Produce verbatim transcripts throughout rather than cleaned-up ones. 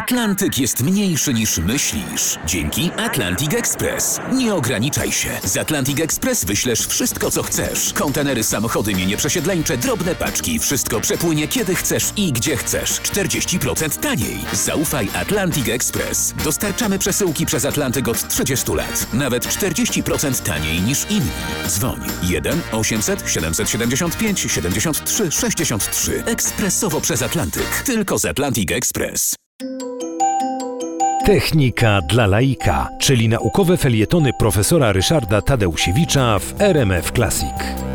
Atlantyk jest mniejszy niż myślisz. Dzięki Atlantic Express. Nie ograniczaj się. Z Atlantic Express wyślesz wszystko, co chcesz. Kontenery, samochody, mienie przesiedleńcze, drobne paczki. Wszystko przepłynie kiedy chcesz i gdzie chcesz. czterdzieści procent taniej. Zaufaj Atlantic Express. Dostarczamy przesyłki przez Atlantyk od trzydziestu lat. Nawet czterdzieści procent taniej niż inni. Dzwoń jeden osiemset siedemset siedemdziesiąt pięć siedemdziesiąt trzy sześćdziesiąt trzy. Ekspresowo przez Atlantyk. Tylko z Atlantic Express. Technika dla laika, czyli naukowe felietony profesora Ryszarda Tadeusiewicza w R M F Classic.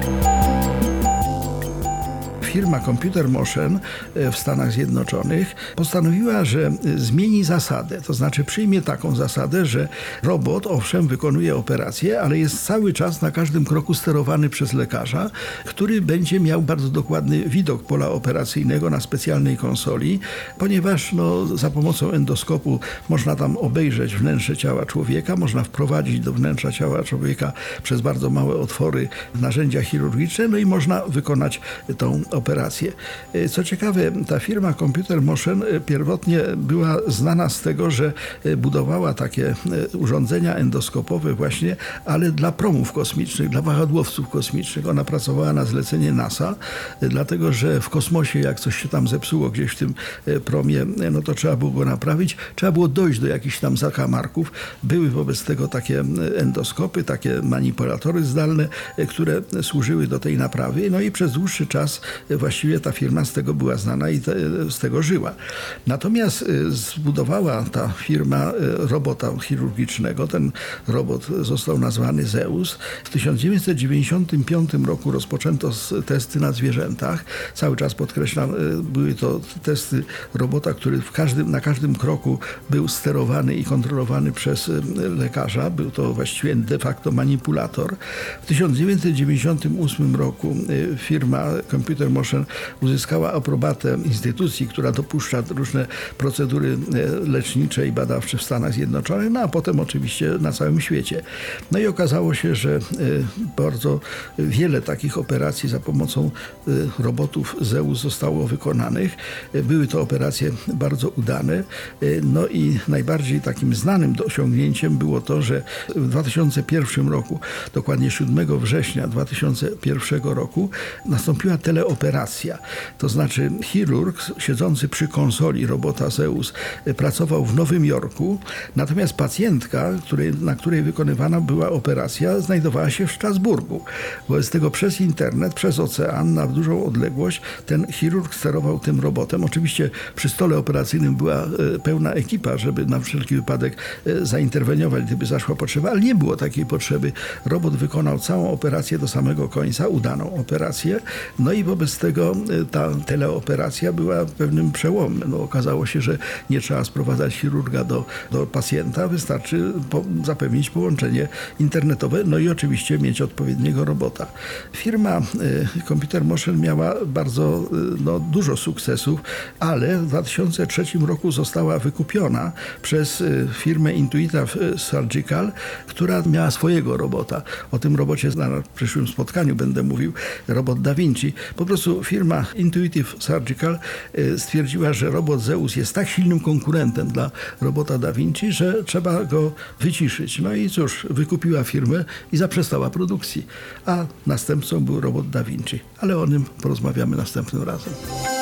Firma Computer Motion w Stanach Zjednoczonych postanowiła, że zmieni zasadę. To znaczy przyjmie taką zasadę, że robot owszem wykonuje operację, ale jest cały czas na każdym kroku sterowany przez lekarza, który będzie miał bardzo dokładny widok pola operacyjnego na specjalnej konsoli, ponieważ no, za pomocą endoskopu można tam obejrzeć wnętrze ciała człowieka, można wprowadzić do wnętrza ciała człowieka przez bardzo małe otwory narzędzia chirurgiczne, no i można wykonać tą operację. operację. Co ciekawe, ta firma Computer Motion pierwotnie była znana z tego, że budowała takie urządzenia endoskopowe właśnie, ale dla promów kosmicznych, dla wahadłowców kosmicznych. Ona pracowała na zlecenie NASA, dlatego że w kosmosie, jak coś się tam zepsuło gdzieś w tym promie, no to trzeba było go naprawić. Trzeba było dojść do jakichś tam zakamarków. Były wobec tego takie endoskopy, takie manipulatory zdalne, które służyły do tej naprawy. No i przez dłuższy czas właściwie ta firma z tego była znana i te, z tego żyła. Natomiast zbudowała ta firma robota chirurgicznego. Ten robot został nazwany Zeus. W tysiąc dziewięćset dziewięćdziesiątym piątym roku rozpoczęto testy na zwierzętach. Cały czas podkreślam, były to testy robota, który w każdym, na każdym kroku był sterowany i kontrolowany przez lekarza. Był to właściwie de facto manipulator. W tysiąc dziewięćset dziewięćdziesiątym ósmym roku firma Computer Motion uzyskała aprobatę instytucji, która dopuszcza różne procedury lecznicze i badawcze w Stanach Zjednoczonych, no a potem oczywiście na całym świecie. No i okazało się, że bardzo wiele takich operacji za pomocą robotów Zeus zostało wykonanych. Były to operacje bardzo udane. No i najbardziej takim znanym osiągnięciem było to, że w dwa tysiące pierwszym roku, dokładnie siódmego września dwa tysiące pierwszego roku, nastąpiła teleoperacja. To znaczy chirurg siedzący przy konsoli robota Zeus pracował w Nowym Jorku, natomiast pacjentka, której, na której wykonywana była operacja, znajdowała się w Strasburgu. Wobec tego przez internet, przez ocean, na dużą odległość ten chirurg sterował tym robotem. Oczywiście przy stole operacyjnym była pełna ekipa, żeby na wszelki wypadek zainterweniować, gdyby zaszła potrzeba, ale nie było takiej potrzeby. Robot wykonał całą operację do samego końca, udaną operację. No i wobec tego ta teleoperacja była pewnym przełomem. No, okazało się, że nie trzeba sprowadzać chirurga do, do pacjenta, wystarczy po, zapewnić połączenie internetowe, no i oczywiście mieć odpowiedniego robota. Firma y, Computer Motion miała bardzo y, no, dużo sukcesów, ale w dwa tysiące trzecim roku została wykupiona przez y, firmę Intuitive Surgical, która miała swojego robota. O tym robocie na przyszłym spotkaniu będę mówił, robot Da Vinci. Po prostu firma Intuitive Surgical stwierdziła, że robot Zeus jest tak silnym konkurentem dla robota Da Vinci, że trzeba go wyciszyć. No i cóż, wykupiła firmę i zaprzestała produkcji. A następcą był robot Da Vinci. Ale o nim porozmawiamy następnym razem.